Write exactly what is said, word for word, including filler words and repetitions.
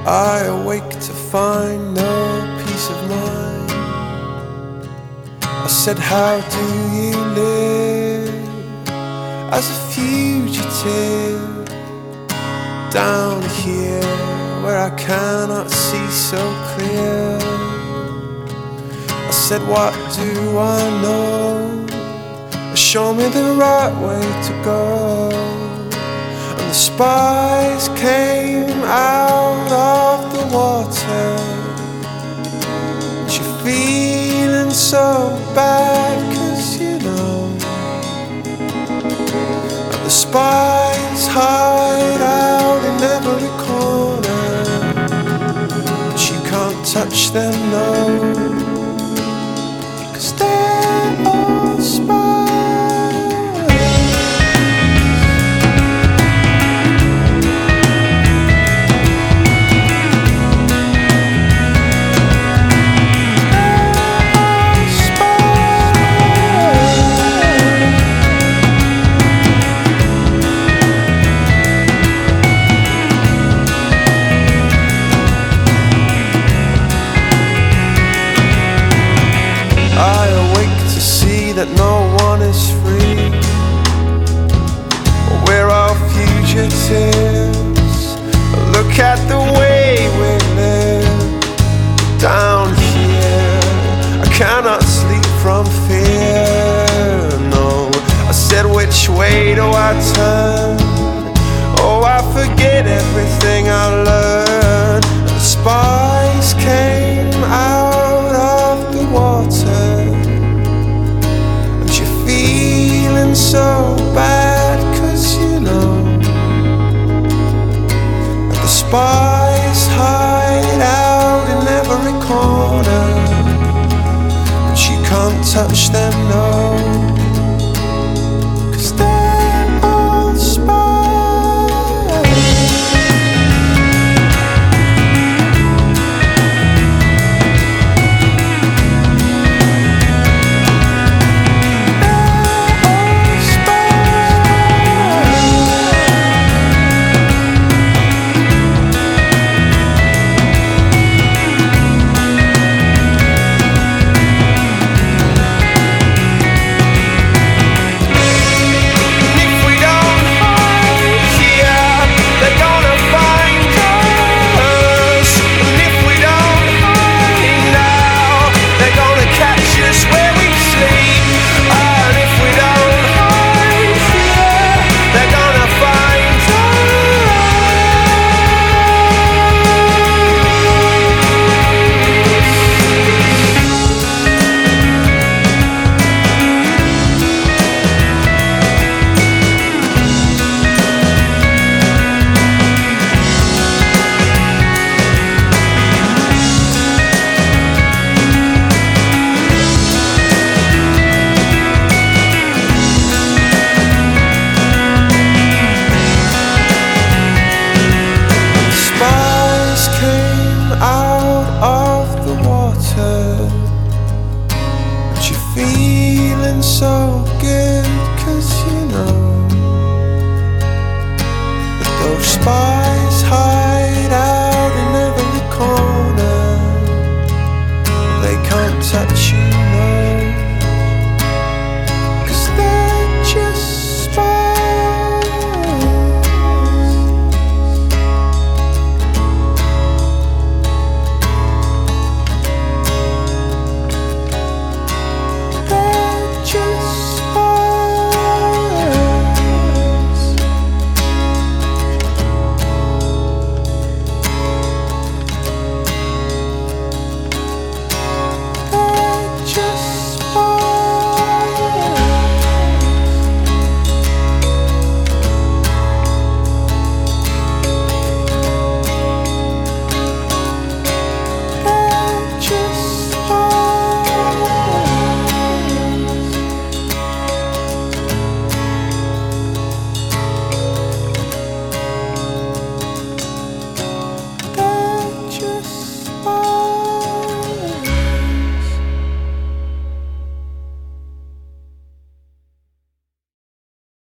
I awake to find no peace of mind. I said, how do you live as a fugitive down here where I cannot see so clear? I said, what do I know? Show me the right way to go. And the spies came out of the water. And you're feeling so bad, cause you know. And the spies hide out in every corner, but you can't touch them, no, cause they're all spies. That no one is free. We're all fugitives. Look at the way we live down here. I cannot sleep from fear, no. I said, which way do I turn? Oh, I forget everything I learned. The spies came out of the water. So bad, cause you know. And the spies hide out in every corner, but you can't touch them, no, cause they're all spies. Feeling so good, cause you know that those spies